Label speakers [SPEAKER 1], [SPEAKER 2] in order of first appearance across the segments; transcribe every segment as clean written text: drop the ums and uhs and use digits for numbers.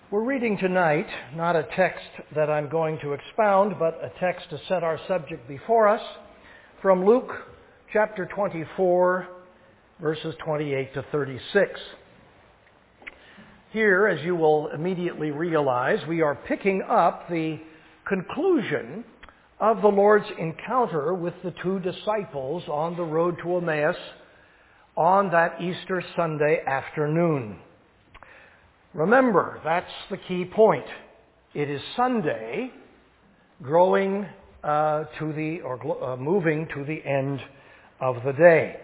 [SPEAKER 1] We're reading tonight not a text that I'm going to expound, but a text to set our subject before us from Luke chapter 24, verses 28 to 36. Here, as you will immediately realize, we are picking up the conclusion of the Lord's encounter with the two disciples on the road to Emmaus on that Easter Sunday afternoon. Remember, that's the key point. It is Sunday, moving to the end of the day.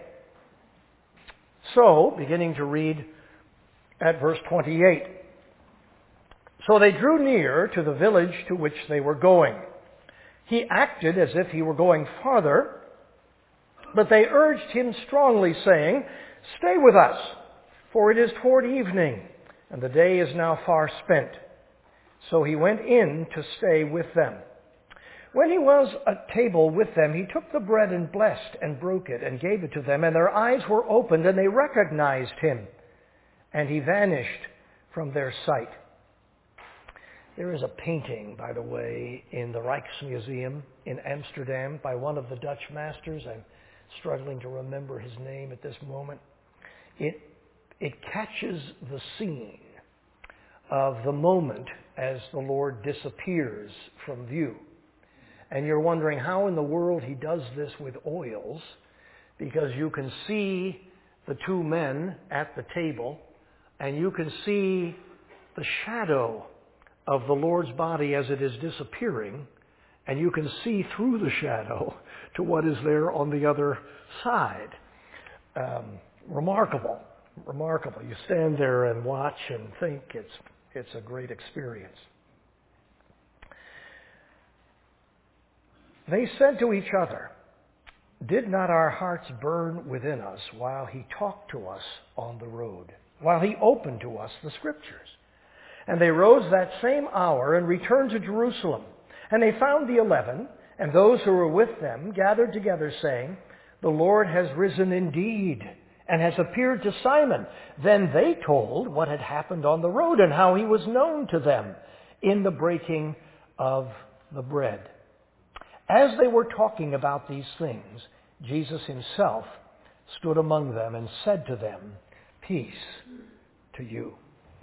[SPEAKER 1] So, beginning to read at verse 28. So they drew near to the village to which they were going. He acted as if he were going farther, but they urged him strongly, saying, "Stay with us, for it is toward evening, and the day is now far spent." So he went in to stay with them. When he was at table with them, he took the bread and blessed and broke it and gave it to them, and their eyes were opened, and they recognized him, and he vanished from their sight. There is a painting, by the way, in the Rijksmuseum in Amsterdam by one of the Dutch masters. I'm struggling to remember his name at this moment. It catches the scene of the moment as the Lord disappears from view. And you're wondering how in the world he does this with oils, because you can see the two men at the table, and you can see the shadow of the Lord's body as it is disappearing, and you can see through the shadow to what is there on the other side. Remarkable. You stand there and watch and think it's a great experience. They said to each other, "Did not our hearts burn within us while he talked to us on the road, while he opened to us the Scriptures?" And they rose that same hour and returned to Jerusalem. And they found the 11 and those who were with them gathered together, saying, "The Lord has risen indeed and has appeared to Simon." Then they told what had happened on the road and how he was known to them in the breaking of the bread. As they were talking about these things, Jesus himself stood among them and said to them, "Peace to you."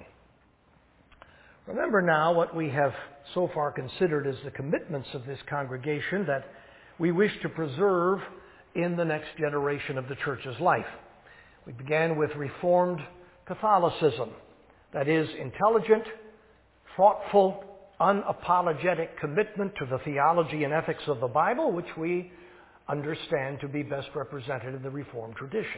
[SPEAKER 1] Remember now what we have so far considered as the commitments of this congregation that we wish to preserve in the next generation of the church's life. We began with Reformed Catholicism, that is, intelligent, thoughtful, unapologetic commitment to the theology and ethics of the Bible, which we understand to be best represented in the Reformed tradition,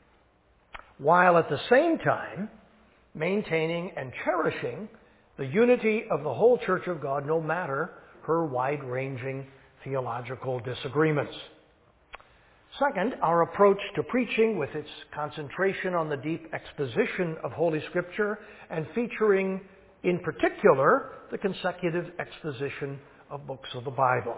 [SPEAKER 1] while at the same time maintaining and cherishing the unity of the whole Church of God, no matter her wide-ranging theological disagreements. Second, our approach to preaching with its concentration on the deep exposition of Holy Scripture and featuring, in particular, the consecutive exposition of books of the Bible.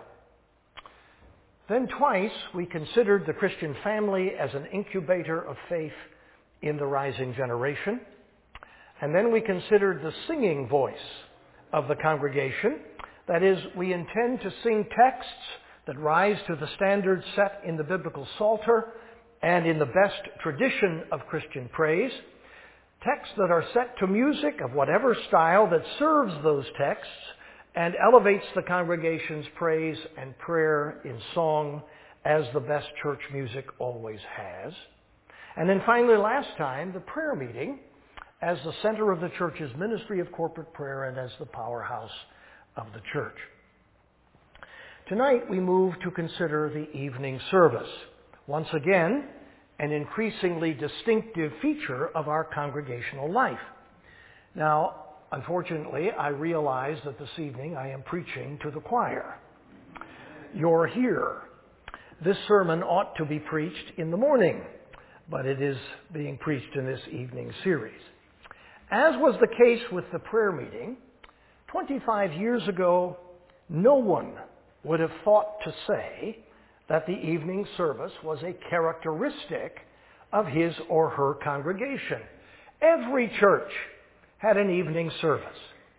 [SPEAKER 1] Then twice, we considered the Christian family as an incubator of faith in the rising generation. And then we considered the singing voice of the congregation. That is, we intend to sing texts that rise to the standards set in the biblical Psalter and in the best tradition of Christian praise. Texts that are set to music of whatever style that serves those texts and elevates the congregation's praise and prayer in song as the best church music always has. And then finally, last time, the prayer meeting as the center of the church's ministry of corporate prayer and as the powerhouse of the church. Tonight we move to consider the evening service, once again an increasingly distinctive feature of our congregational life. Now, unfortunately, I realize that this evening I am preaching to the choir. You're here. This sermon ought to be preached in the morning, but it is being preached in this evening series. As was the case with the prayer meeting, 25 years ago, no one would have thought to say that the evening service was a characteristic of his or her congregation. Every church had an evening service.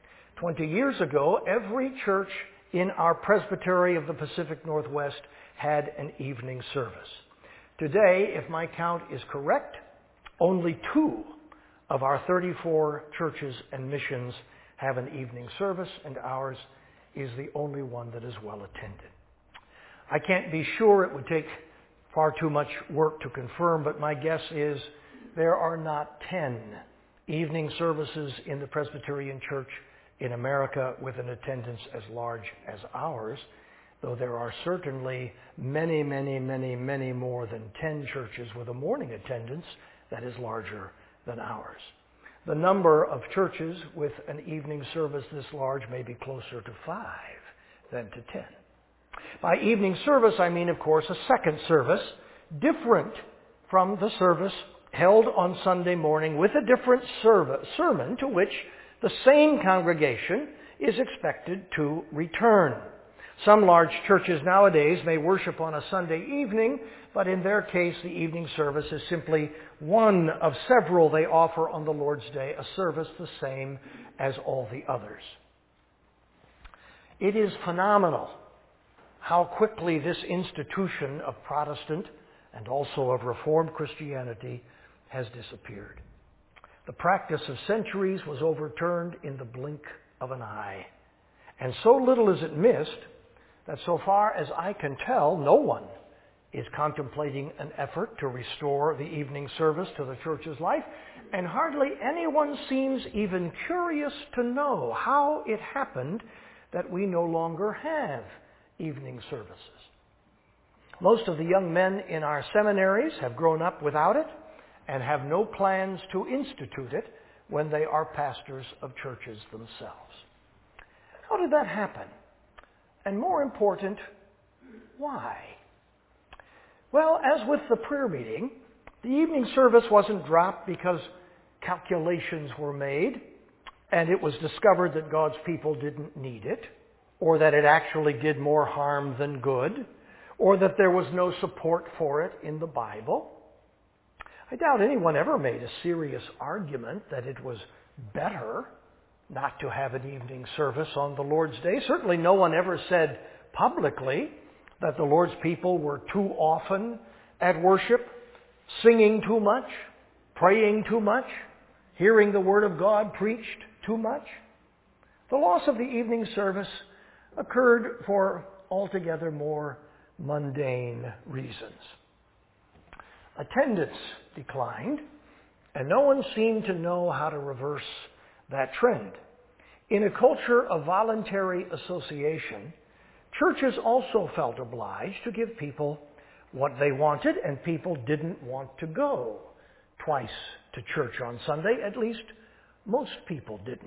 [SPEAKER 1] 20 years ago, every church in our Presbytery of the Pacific Northwest had an evening service. Today, if my count is correct, only 2 of our 34 churches and missions have an evening service, and ours is the only one that is well attended. I can't be sure, it would take far too much work to confirm, but my guess is there are not 10 evening services in the Presbyterian Church in America with an attendance as large as ours, though there are certainly many, many, many, many more than 10 churches with a morning attendance that is larger than ours. The number of churches with an evening service this large may be closer to 5 than to 10. By evening service, I mean, of course, a second service, different from the service held on Sunday morning with a different sermon to which the same congregation is expected to return. Some large churches nowadays may worship on a Sunday evening, but in their case the evening service is simply one of several they offer on the Lord's Day, a service the same as all the others. It is phenomenal how quickly this institution of Protestant and also of Reformed Christianity has disappeared. The practice of centuries was overturned in the blink of an eye. And so little is it missed that so far as I can tell, no one is contemplating an effort to restore the evening service to the church's life, and hardly anyone seems even curious to know how it happened that we no longer have evening services. Most of the young men in our seminaries have grown up without it and have no plans to institute it when they are pastors of churches themselves. How did that happen? And more important, why? Well, as with the prayer meeting, the evening service wasn't dropped because calculations were made and it was discovered that God's people didn't need it, or that it actually did more harm than good, or that there was no support for it in the Bible. I doubt anyone ever made a serious argument that it was better not to have an evening service on the Lord's Day. Certainly no one ever said publicly that the Lord's people were too often at worship, singing too much, praying too much, hearing the Word of God preached too much. The loss of the evening service occurred for altogether more mundane reasons. Attendance declined, and no one seemed to know how to reverse that trend. In a culture of voluntary association, churches also felt obliged to give people what they wanted, and people didn't want to go twice to church on Sunday. At least most people didn't.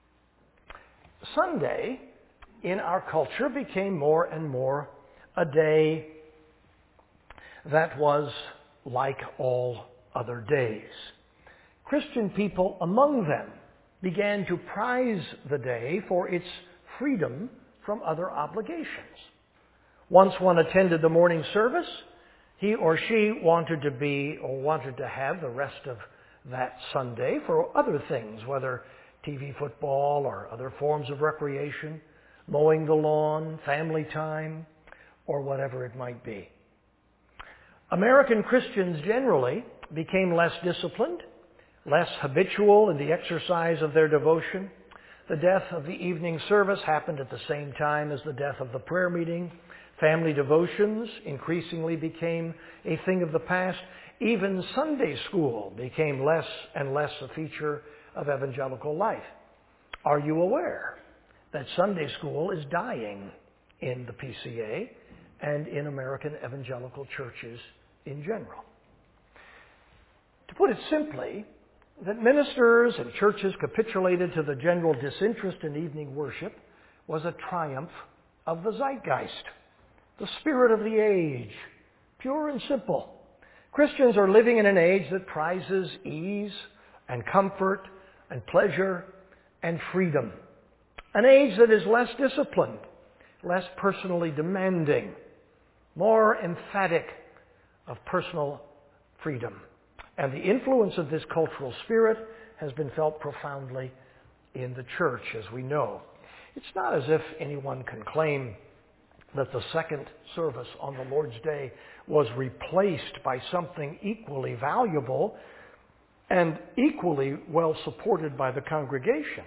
[SPEAKER 1] Sunday in our culture became more and more a day that was like all other days. Christian people among them began to prize the day for its freedom from other obligations. Once one attended the morning service, he or she wanted to have the rest of that Sunday for other things, whether TV football or other forms of recreation, mowing the lawn, family time, or whatever it might be. American Christians generally became less disciplined, less habitual in the exercise of their devotion. The death of the evening service happened at the same time as the death of the prayer meeting. Family devotions increasingly became a thing of the past. Even Sunday school became less and less a feature of evangelical life. Are you aware that Sunday school is dying in the PCA and in American evangelical churches in general? To put it simply, that ministers and churches capitulated to the general disinterest in evening worship was a triumph of the zeitgeist, the spirit of the age, pure and simple. Christians are living in an age that prizes ease and comfort and pleasure and freedom. An age that is less disciplined, less personally demanding, more emphatic of personal freedom. And the influence of this cultural spirit has been felt profoundly in the church, as we know. It's not as if anyone can claim that the second service on the Lord's Day was replaced by something equally valuable and equally well supported by the congregation.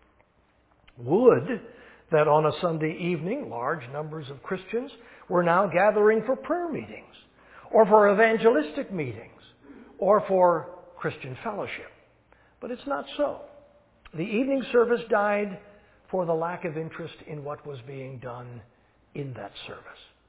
[SPEAKER 1] Would that on a Sunday evening, large numbers of Christians were now gathering for prayer meetings, or for evangelistic meetings, or for Christian fellowship. But it's not so. The evening service died for the lack of interest in what was being done in that service.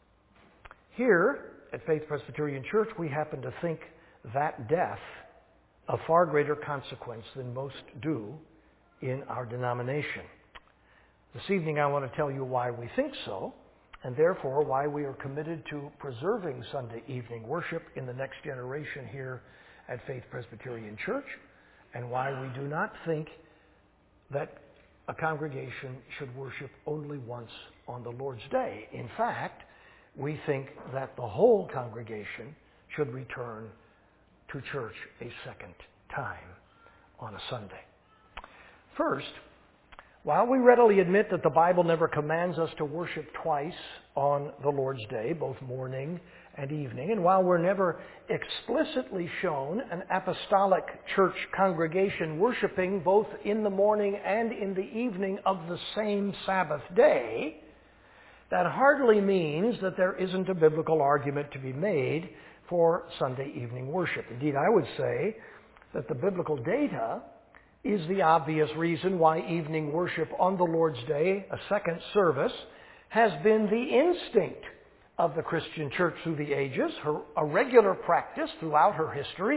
[SPEAKER 1] Here at Faith Presbyterian Church, we happen to think that death of far greater consequence than most do in our denomination. This evening I want to tell you why we think so, and therefore why we are committed to preserving Sunday evening worship in the next generation here at Faith Presbyterian Church, and why we do not think that a congregation should worship only once on the Lord's Day. In fact, we think that the whole congregation should return to church a second time on a Sunday. First, while we readily admit that the Bible never commands us to worship twice on the Lord's Day, both morning and evening, and while we're never explicitly shown an apostolic church congregation worshiping both in the morning and in the evening of the same Sabbath day, that hardly means that there isn't a biblical argument to be made for Sunday evening worship. Indeed, I would say that the biblical data is the obvious reason why evening worship on the Lord's Day, a second service, has been the instinct of the Christian church through the ages, a regular practice throughout her history,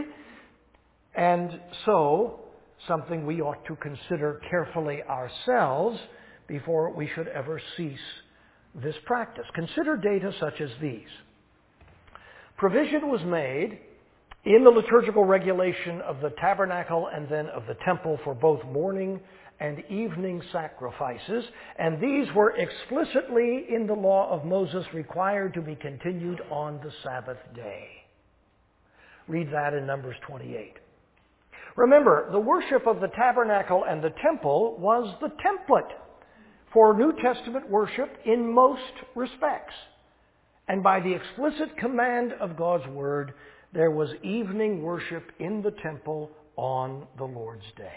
[SPEAKER 1] and so something we ought to consider carefully ourselves before we should ever cease this practice. Consider data such as these. Provision was made in the liturgical regulation of the tabernacle and then of the temple for both morning and evening sacrifices, and these were explicitly in the law of Moses required to be continued on the Sabbath day. Read that in Numbers 28. Remember, the worship of the tabernacle and the temple was the template for New Testament worship in most respects. And by the explicit command of God's Word, there was evening worship in the temple on the Lord's Day.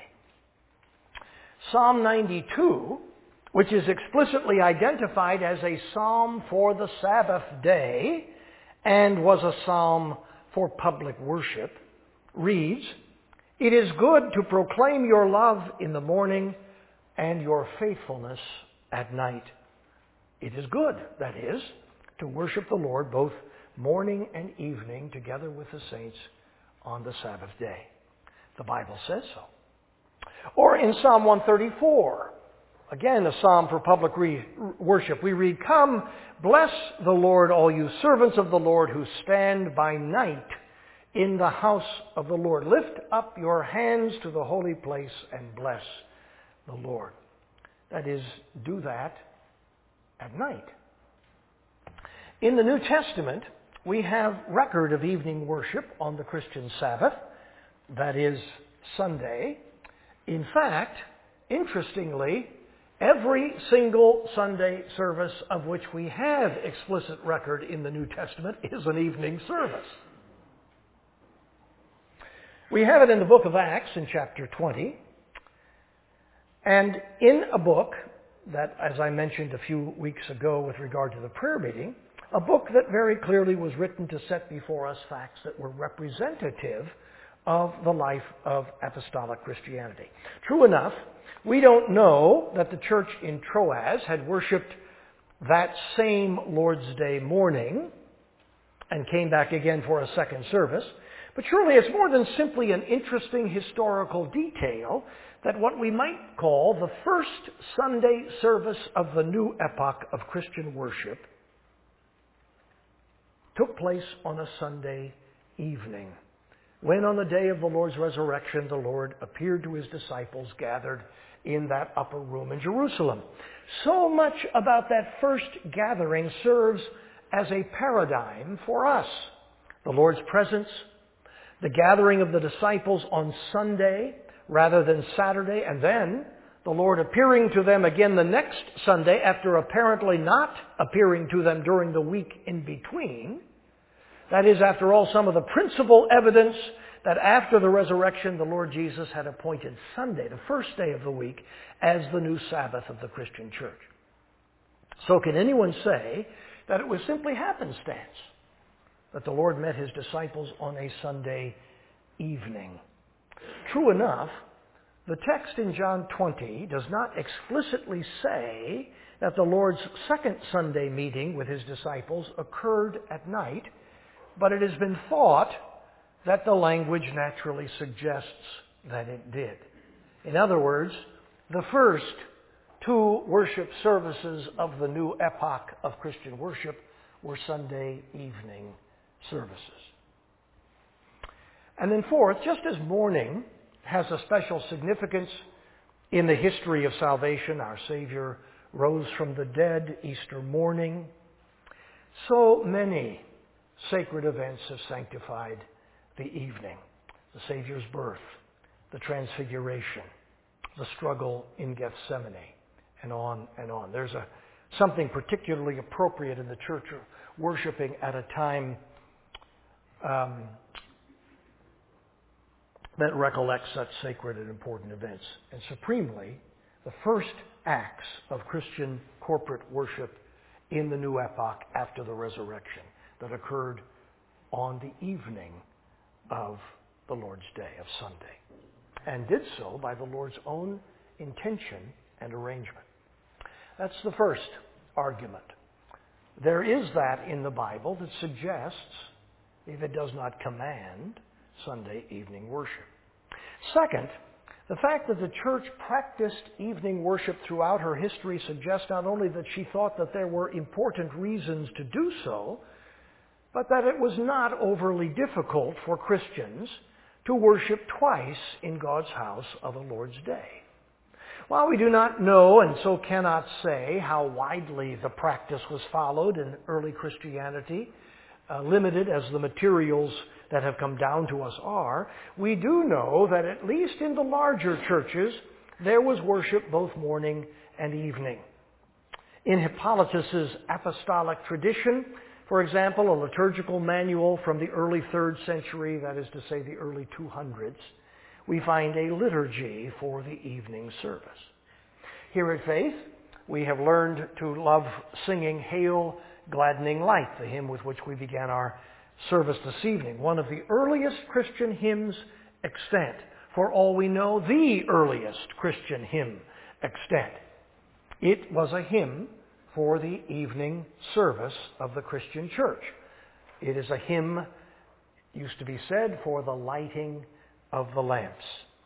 [SPEAKER 1] Psalm 92, which is explicitly identified as a psalm for the Sabbath day and was a psalm for public worship, reads, "It is good to proclaim your love in the morning and your faithfulness at night." It is good, that is, to worship the Lord both morning and evening together with the saints on the Sabbath day. The Bible says so. Or in Psalm 134, again a psalm for public worship, we read, "Come, bless the Lord, all you servants of the Lord who stand by night in the house of the Lord. Lift up your hands to the holy place and bless the Lord." That is, do that at night. In the New Testament, we have record of evening worship on the Christian Sabbath, that is, Sunday. In fact, interestingly, every single Sunday service of which we have explicit record in the New Testament is an evening service. We have it in the book of Acts in chapter 20, and in a book that, as I mentioned a few weeks ago with regard to the prayer meeting, a book that very clearly was written to set before us facts that were representative of the life of apostolic Christianity. True enough, we don't know that the church in Troas had worshipped that same Lord's Day morning and came back again for a second service, but surely it's more than simply an interesting historical detail that what we might call the first Sunday service of the new epoch of Christian worship took place on a Sunday evening, when on the day of the Lord's resurrection, the Lord appeared to his disciples gathered in that upper room in Jerusalem. So much about that first gathering serves as a paradigm for us. The Lord's presence, the gathering of the disciples on Sunday rather than Saturday, and then the Lord appearing to them again the next Sunday after apparently not appearing to them during the week in between. That is, after all, some of the principal evidence that after the resurrection, the Lord Jesus had appointed Sunday, the first day of the week, as the new Sabbath of the Christian church. So can anyone say that it was simply happenstance that the Lord met his disciples on a Sunday evening? True enough, the text in John 20 does not explicitly say that the Lord's second Sunday meeting with his disciples occurred at night, but it has been thought that the language naturally suggests that it did. In other words, the first two worship services of the new epoch of Christian worship were Sunday evening services. And then fourth, just as morning has a special significance in the history of salvation, our Savior rose from the dead Easter morning, so many sacred events have sanctified the evening. The Savior's birth, the Transfiguration, the struggle in Gethsemane, and on and on. There's something particularly appropriate in the church of worshiping at a time that recollects such sacred and important events. And supremely, the first acts of Christian corporate worship in the new epoch after the resurrection that occurred on the evening of the Lord's Day, of Sunday, and did so by the Lord's own intention and arrangement. That's the first argument. There is that in the Bible that suggests, if it does not command, Sunday evening worship. Second, the fact that the church practiced evening worship throughout her history suggests not only that she thought that there were important reasons to do so, but that it was not overly difficult for Christians to worship twice in God's house of the Lord's Day. While we do not know and so cannot say how widely the practice was followed in early Christianity, limited as the materials that have come down to us are, we do know that at least in the larger churches, there was worship both morning and evening. In Hippolytus's apostolic tradition, for example, a liturgical manual from the early 3rd century, that is to say the early 200s, we find a liturgy for the evening service. Here at Faith, we have learned to love singing Hail, Gladdening Light, the hymn with which we began our service this evening. One of the earliest Christian hymns extant. For all we know, the earliest Christian hymn extant. It was a hymn for the evening service of the Christian church. It is a hymn, used to be said, for the lighting of the lamps.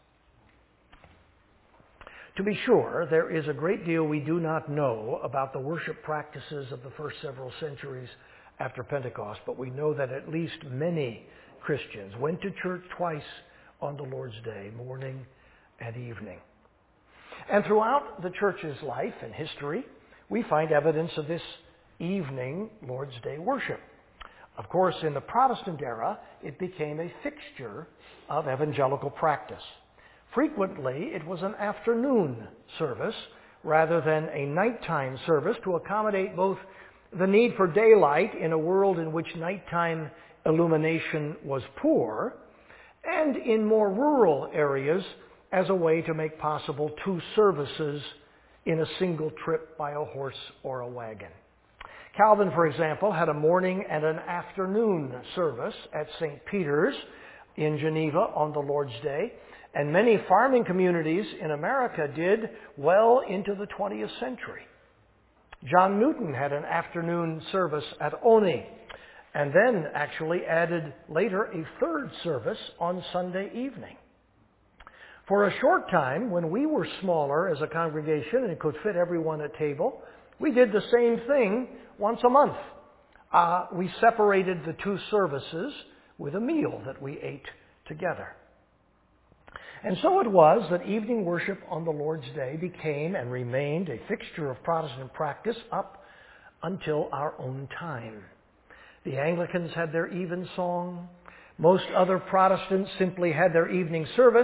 [SPEAKER 1] To be sure, there is a great deal we do not know about the worship practices of the first several centuries after Pentecost, but we know that at least many Christians went to church twice on the Lord's Day, morning and evening. And throughout the church's life and history, we find evidence of this evening Lord's Day worship. Of course, in the Protestant era, it became a fixture of evangelical practice. Frequently, it was an afternoon service rather than a nighttime service to accommodate both the need for daylight in a world in which nighttime illumination was poor, and in more rural areas as a way to make possible two services in a single trip by a horse or a wagon. Calvin, for example, had a morning and an afternoon service at St. Peter's in Geneva on the Lord's Day, and many farming communities in America did well into the 20th century. John Newton had an afternoon service at Olney, and then actually added later a third service on Sunday evening. For a short time, when we were smaller as a congregation and could fit everyone at table, we did the same thing once a month. We separated the two services with a meal that we ate together. And so it was that evening worship on the Lord's Day became and remained a fixture of Protestant practice up until our own time. The Anglicans had their evensong. Most other Protestants simply had their evening service.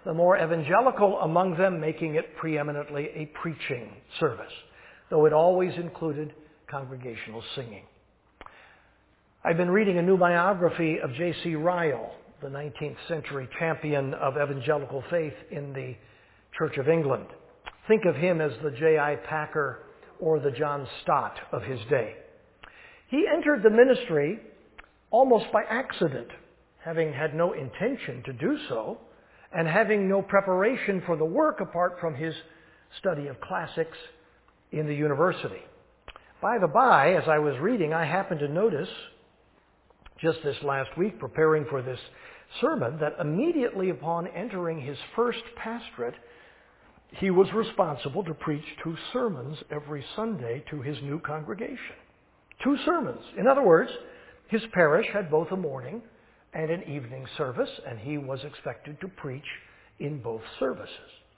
[SPEAKER 1] the more evangelical among them making it preeminently a preaching service, though it always included congregational singing. I've been reading a new biography of J.C. Ryle, the 19th century champion of evangelical faith in the Church of England. Think of him as the J.I. Packer or the John Stott of his day. He entered the ministry almost by accident, having had no intention to do so, and having no preparation for the work apart from his study of classics in the university. By the by, as I was reading, I happened to notice, just this last week, preparing for this sermon, that immediately upon entering his first pastorate, he was responsible to preach 2 sermons every Sunday to his new congregation. 2 sermons. In other words, his parish had both a morning and an evening service, and he was expected to preach in both services.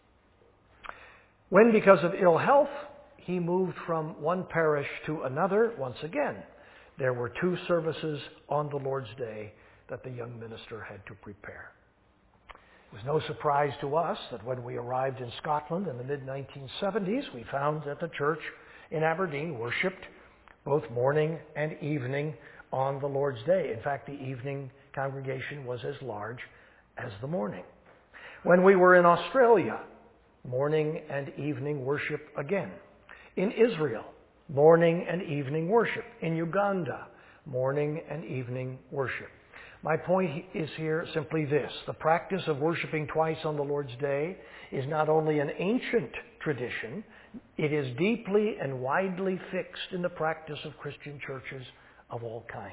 [SPEAKER 1] When, because of ill health, he moved from one parish to another, once again, there were 2 services on the Lord's Day that the young minister had to prepare. It was no surprise to us that when we arrived in Scotland in the mid-1970s, we found that the church in Aberdeen worshipped both morning and evening on the Lord's Day. In fact, the evening congregation was as large as the morning. When we were in Australia, morning and evening worship again. In Israel, morning and evening worship. In Uganda, morning and evening worship. My point is here simply this. The practice of worshiping twice on the Lord's Day is not only an ancient tradition, it is deeply and widely fixed in the practice of Christian churches of all kinds.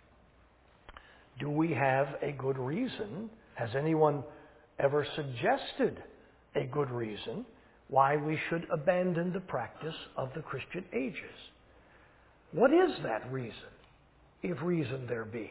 [SPEAKER 1] Do we have a good reason? Has anyone ever suggested a good reason why we should abandon the practice of the Christian ages? What is that reason, if reason there be?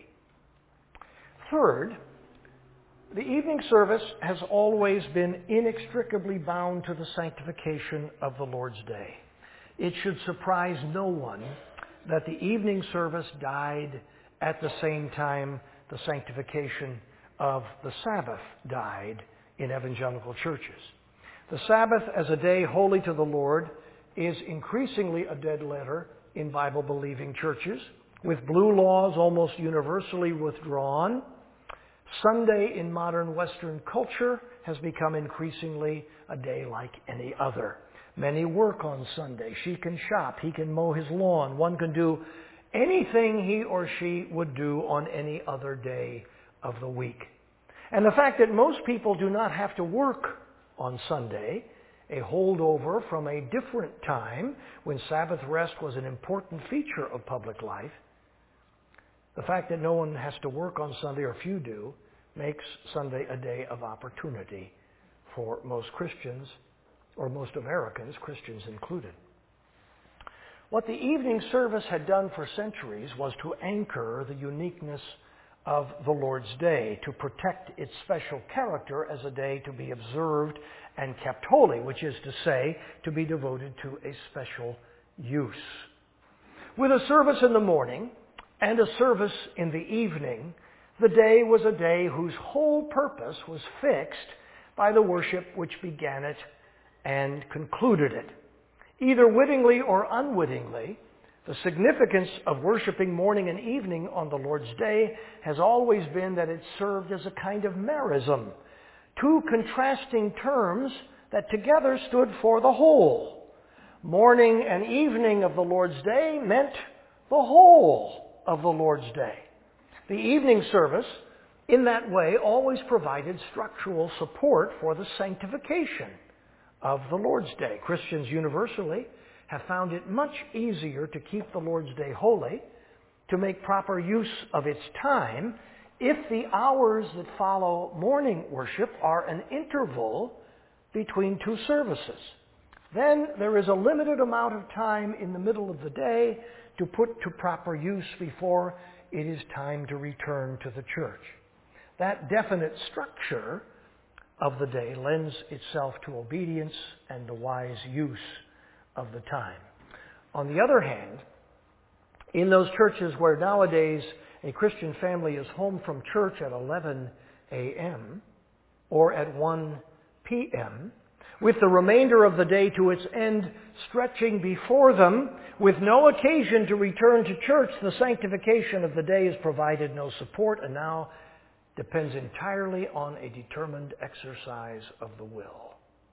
[SPEAKER 1] Third, the evening service has always been inextricably bound to the sanctification of the Lord's Day. It should surprise no one that the evening service died at the same time the sanctification of the Sabbath died in evangelical churches. The Sabbath as a day holy to the Lord is increasingly a dead letter in Bible-believing churches, with blue laws almost universally withdrawn. Sunday in modern Western culture has become increasingly a day like any other. Many work on Sunday. She can shop. He can mow his lawn. One can do anything he or she would do on any other day of the week. And the fact that most people do not have to work on Sunday, a holdover from a different time when Sabbath rest was an important feature of public life, the fact that no one has to work on Sunday, or few do, makes Sunday a day of opportunity for most Christians, or most Americans, Christians included. What the evening service had done for centuries was to anchor the uniqueness of the Lord's Day, to protect its special character as a day to be observed and kept holy, which is to say, to be devoted to a special use. With a service in the morning and a service in the evening, the day was a day whose whole purpose was fixed by the worship which began it and concluded it. Either wittingly or unwittingly, the significance of worshiping morning and evening on the Lord's Day has always been that it served as a kind of merism, 2 contrasting terms that together stood for the whole. Morning and evening of the Lord's Day meant the whole of the Lord's Day. The evening service, in that way, always provided structural support for the sanctification of the Lord's Day. Christians universally have found it much easier to keep the Lord's Day holy, to make proper use of its time, if the hours that follow morning worship are an interval between 2 services. Then there is a limited amount of time in the middle of the day to put to proper use before it is time to return to the church. That definite structure of the day lends itself to obedience and the wise use of the time. On the other hand, in those churches where nowadays a Christian family is home from church at 11 a.m. or at 1 p.m., with the remainder of the day to its end stretching before them, with no occasion to return to church, the sanctification of the day has provided no support and now depends entirely on a determined exercise of the will.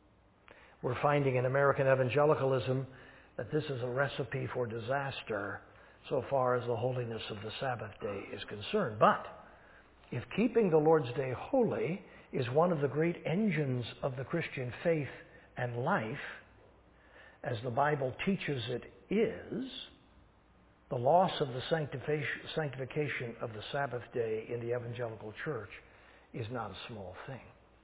[SPEAKER 1] We're finding in American evangelicalism that this is a recipe for disaster so far as the holiness of the Sabbath day is concerned. But if keeping the Lord's Day holy is one of the great engines of the Christian faith and life, as the Bible teaches it is, the loss of the sanctification of the Sabbath day in the evangelical church is not a small thing.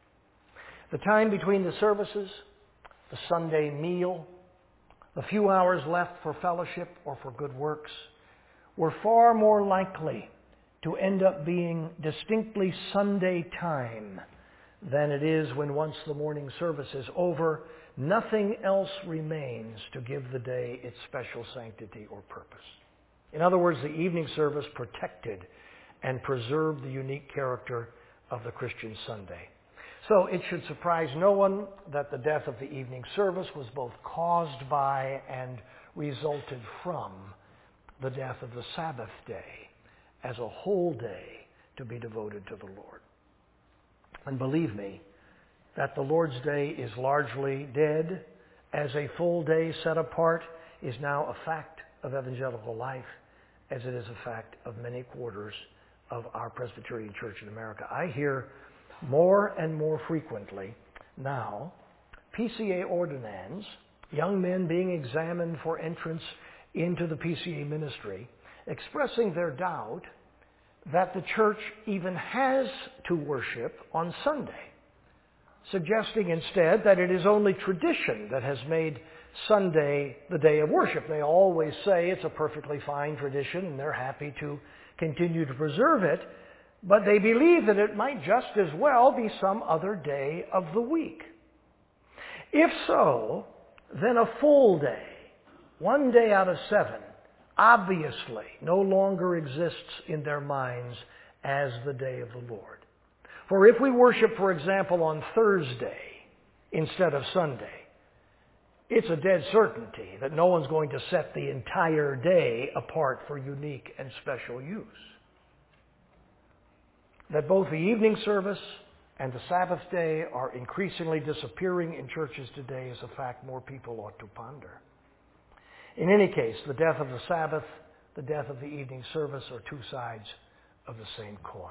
[SPEAKER 1] The time between the services, the Sunday meal, the few hours left for fellowship or for good works were far more likely to end up being distinctly Sunday time than it is when once the morning service is over, nothing else remains to give the day its special sanctity or purpose. In other words, the evening service protected and preserved the unique character of the Christian Sunday. So it should surprise no one that the death of the evening service was both caused by and resulted from the death of the Sabbath day as a whole day to be devoted to the Lord. And believe me, that the Lord's Day is largely dead as a full day set apart is now a fact of evangelical life, as it is a fact of many quarters of our Presbyterian Church in America. I hear more and more frequently now PCA ordinands, young men being examined for entrance into the PCA ministry, expressing their doubt that the church even has to worship on Sunday, suggesting instead that it is only tradition that has made Sunday the day of worship. They always say it's a perfectly fine tradition and they're happy to continue to preserve it, but they believe that it might just as well be some other day of the week. If so, then a full day, one day out of 7, obviously no longer exists in their minds as the day of the Lord. For if we worship, for example, on Thursday instead of Sunday, it's a dead certainty that no one's going to set the entire day apart for unique and special use. That both the evening service and the Sabbath day are increasingly disappearing in churches today is a fact more people ought to ponder. In any case, the death of the Sabbath, the death of the evening service are two sides of the same coin.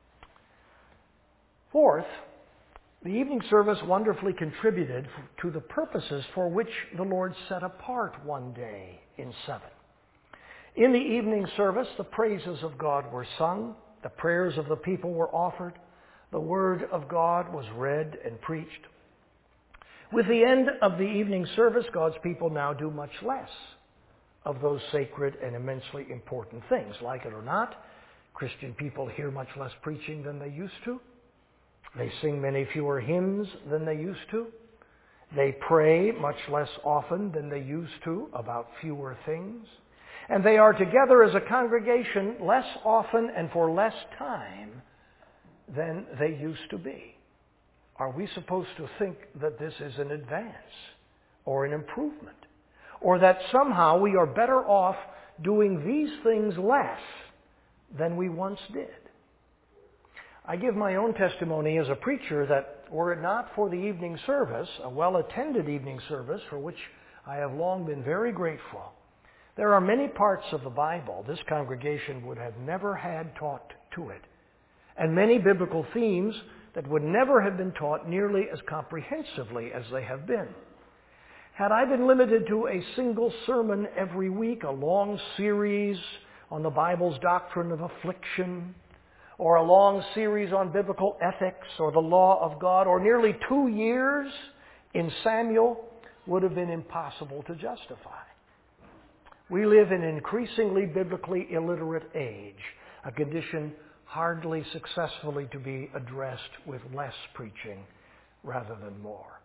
[SPEAKER 1] Fourth, the evening service wonderfully contributed to the purposes for which the Lord set apart one day in 7. In the evening service, the praises of God were sung, the prayers of the people were offered, the Word of God was read and preached. With the end of the evening service, God's people now do much less of those sacred and immensely important things. Like it or not, Christian people hear much less preaching than they used to. They sing many fewer hymns than they used to. They pray much less often than they used to about fewer things. And they are together as a congregation less often and for less time than they used to be. Are we supposed to think that this is an advance or an improvement? Or that somehow we are better off doing these things less than we once did? I give my own testimony as a preacher that were it not for the evening service, a well-attended evening service for which I have long been very grateful, there are many parts of the Bible this congregation would have never had taught to it, and many biblical themes that would never have been taught nearly as comprehensively as they have been. Had I been limited to a single sermon every week, a long series on the Bible's doctrine of affliction, or a long series on biblical ethics or the law of God, or nearly 2 years in Samuel, would have been impossible to justify. We live in an increasingly biblically illiterate age, a condition hardly successfully to be addressed with less preaching rather than more.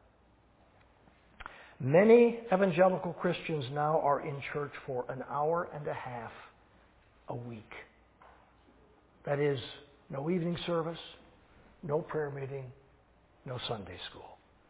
[SPEAKER 1] Many evangelical Christians now are in church for an hour and a half a week. That is, no evening service, no prayer meeting, no Sunday school.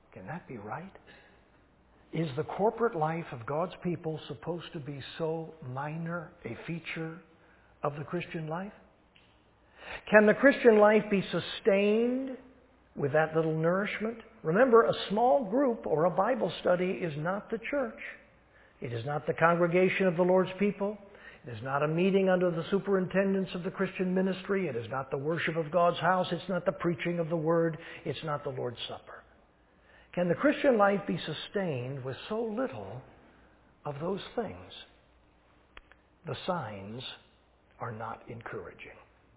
[SPEAKER 1] Can that be right? Is the corporate life of God's people supposed to be so minor a feature of the Christian life? Can the Christian life be sustained with that little nourishment? Remember, a small group or a Bible study is not the church. It is not the congregation of the Lord's people. It is not a meeting under the superintendence of the Christian ministry. It is not the worship of God's house. It's not the preaching of the Word. It's not the Lord's Supper. Can the Christian life be sustained with so little of those things? The signs are not encouraging.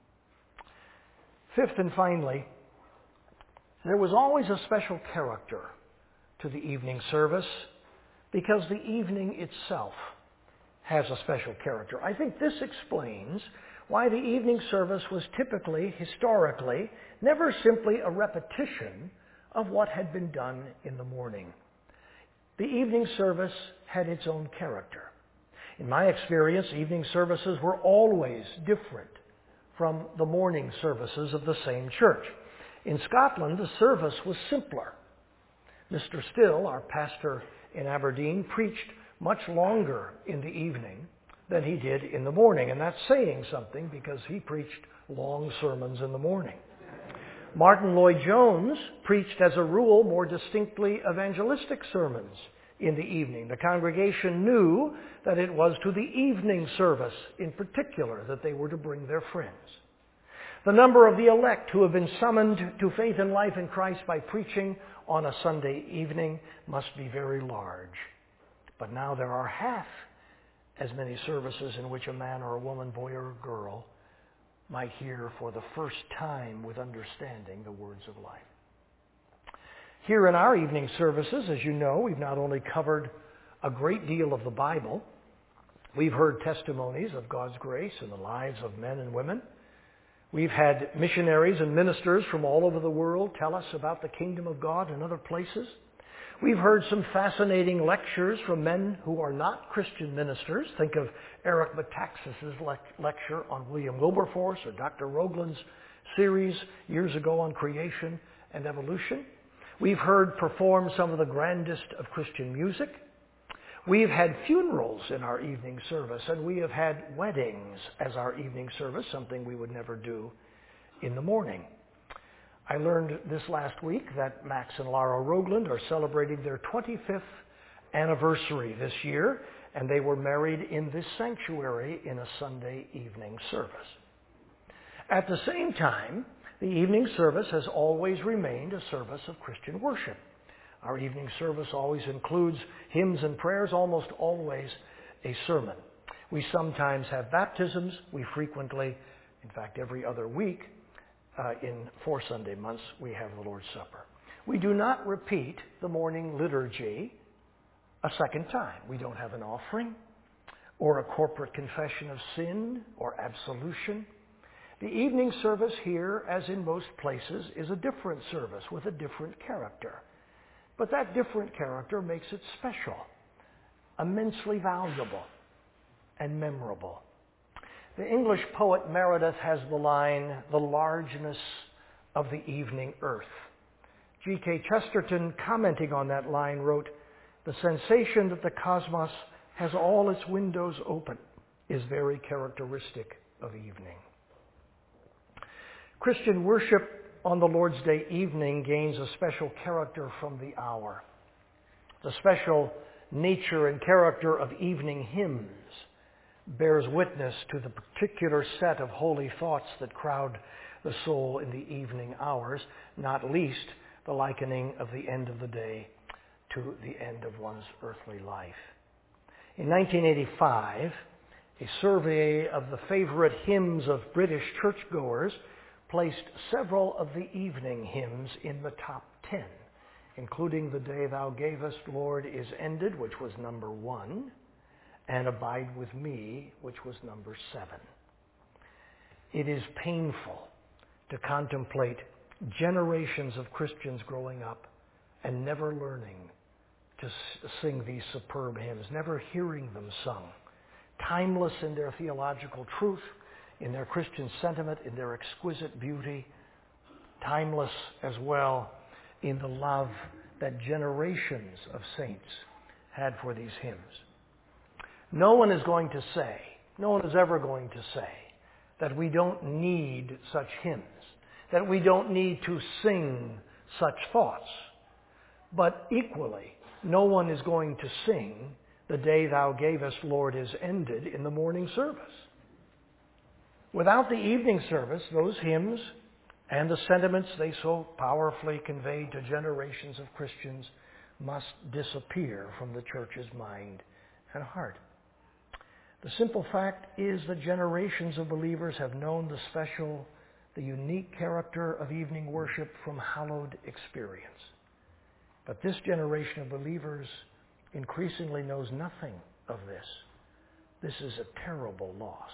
[SPEAKER 1] Fifth and finally, there was always a special character to the evening service because the evening itself has a special character. I think this explains why the evening service was typically, historically, never simply a repetition of what had been done in the morning. The evening service had its own character. In my experience, evening services were always different from the morning services of the same church. In Scotland, the service was simpler. Mr. Still, our pastor in Aberdeen, preached much longer in the evening than he did in the morning. And that's saying something because he preached long sermons in the morning. Martin Lloyd-Jones preached, as a rule, more distinctly evangelistic sermons in the evening. The congregation knew that it was to the evening service in particular that they were to bring their friends. The number of the elect who have been summoned to faith and life in Christ by preaching on a Sunday evening must be very large. But now there are half as many services in which a man or a woman, boy or a girl, might hear for the first time with understanding the words of life. Here in our evening services, as you know, we've not only covered a great deal of the Bible, we've heard testimonies of God's grace in the lives of men and women. We've had missionaries and ministers from all over the world tell us about the kingdom of God in other places. We've heard some fascinating lectures from men who are not Christian ministers. Think of Eric Metaxas' lecture on William Wilberforce or Dr. Roglin's series years ago on creation and evolution. We've heard perform some of the grandest of Christian music. We've had funerals in our evening service, and we have had weddings as our evening service, something we would never do in the morning. I learned this last week that Max and Lara Rogland are celebrating their 25th anniversary this year, and they were married in this sanctuary in a Sunday evening service. At the same time, the evening service has always remained a service of Christian worship. Our evening service always includes hymns and prayers, almost always a sermon. We sometimes have baptisms. We frequently, in fact every other week, in 4 Sunday months, we have the Lord's Supper. We do not repeat the morning liturgy a second time. We don't have an offering or a corporate confession of sin or absolution. The evening service here, as in most places, is a different service with a different character. But that different character makes it special, immensely valuable, and memorable. The English poet Meredith has the line, "The largeness of the evening earth." G.K. Chesterton, commenting on that line, wrote, "The sensation that the cosmos has all its windows open is very characteristic of evening." Christian worship on the Lord's Day evening gains a special character from the hour. The special nature and character of evening hymns bears witness to the particular set of holy thoughts that crowd the soul in the evening hours, not least the likening of the end of the day to the end of one's earthly life. In 1985, a survey of the favorite hymns of British churchgoers placed several of the evening hymns in the top 10, including "The Day Thou Gavest, Lord, Is Ended," which was number 1, and "Abide With Me," which was number 7. It is painful to contemplate generations of Christians growing up and never learning to sing these superb hymns, never hearing them sung, timeless in their theological truth, in their Christian sentiment, in their exquisite beauty, timeless as well in the love that generations of saints had for these hymns. No one is going to say, no one is ever going to say, that we don't need such hymns, that we don't need to sing such thoughts. But equally, no one is going to sing, "The day thou gavest, Lord, is ended," in the morning service. Without the evening service, those hymns and the sentiments they so powerfully conveyed to generations of Christians must disappear from the church's mind and heart. The simple fact is that generations of believers have known the special, the unique character of evening worship from hallowed experience. But this generation of believers increasingly knows nothing of this. This is a terrible loss.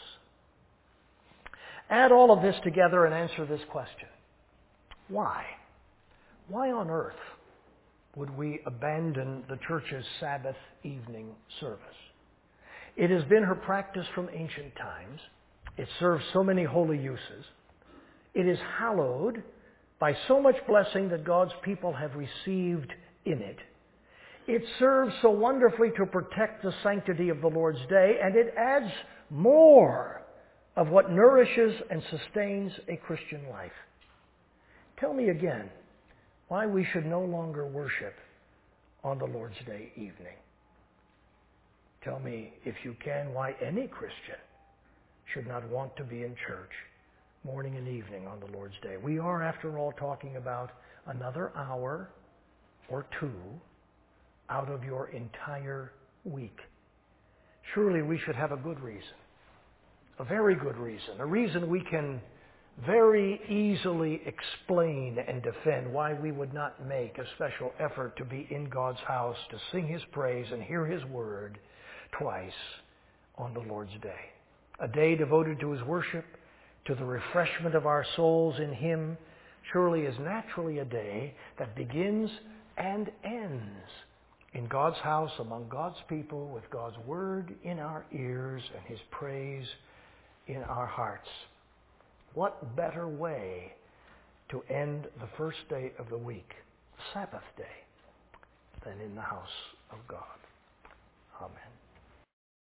[SPEAKER 1] Add all of this together and answer this question. Why? Why on earth would we abandon the church's Sabbath evening service? It has been her practice from ancient times. It serves so many holy uses. It is hallowed by so much blessing that God's people have received in it. It serves so wonderfully to protect the sanctity of the Lord's day, and it adds more of what nourishes and sustains a Christian life. Tell me again why we should no longer worship on the Lord's Day evening. Tell me, if you can, why any Christian should not want to be in church morning and evening on the Lord's Day. We are, after all, talking about another hour or two out of your entire week. Surely we should have a good reason, a very good reason, a reason we can very easily explain and defend why we would not make a special effort to be in God's house, to sing His praise and hear His word twice on the Lord's Day. A day devoted to His worship, to the refreshment of our souls in Him, surely is naturally a day that begins and ends in God's house, among God's people, with God's word in our ears and His praise in our hearts. What better way to end the first day of the week, Sabbath day, than in the house of God? Amen.